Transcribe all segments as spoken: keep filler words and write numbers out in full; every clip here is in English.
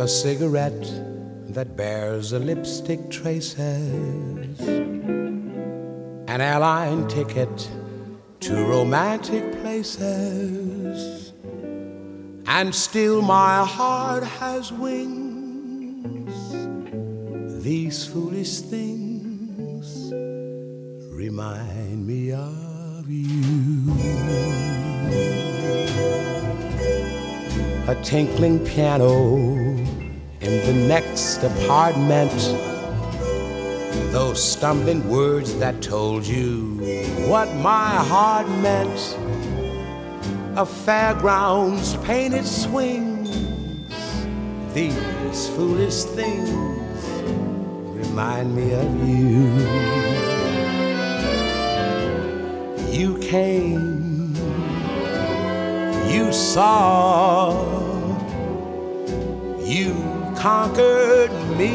a cigarette that bears the lipstick traces, an airline ticket to romantic places, and still my heart has wings. These foolish things remind me of you. A tinkling piano in the next apartment, those stumbling words that told you what my heart meant, a fairground's painted swings. These foolish things remind me of you. You came, you saw, you conquered me.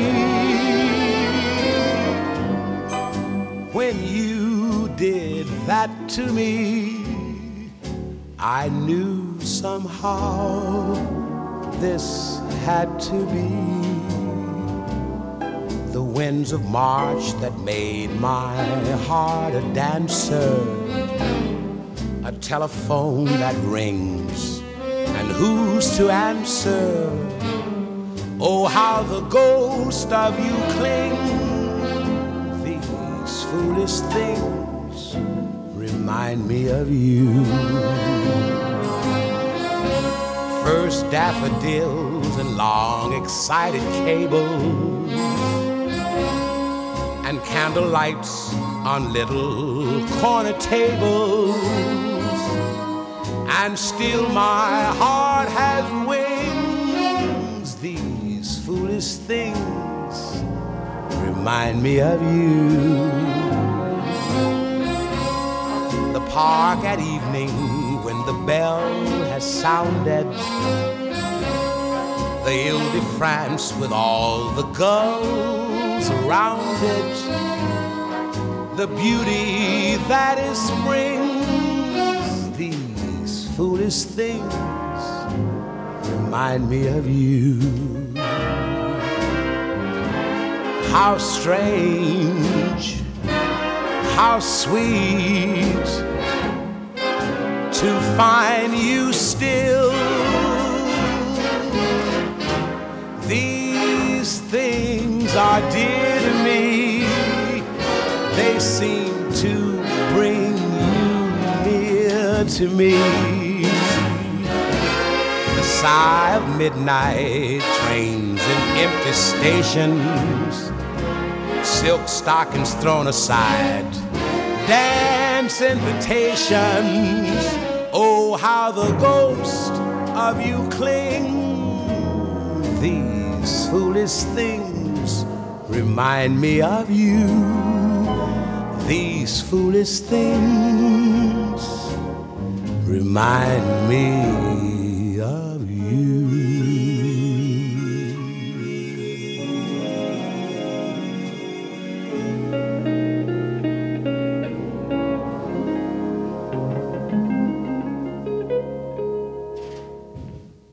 When you did that to me, I knew somehow this had to be. The winds of March that made my heart a dancer, a telephone that rings and who's to answer? Oh, how the ghost of you clings. These foolish things remind me of you. First daffodils and long excited cables, and candle lights on little corner tables, and still my heart has wings. These foolish things remind me of you. The park at evening when the bell has sounded, the Ile-de-France with all the gulls around it, the beauty that is spring. These foolish things remind me of you. How strange, how sweet to find you still. These things are dear to me. They seem to bring you near to me. The sigh of midnight trains in empty stations, silk stockings thrown aside, dance invitations. Oh, how the ghost of you clings. These foolish things remind me of you. These foolish things remind me of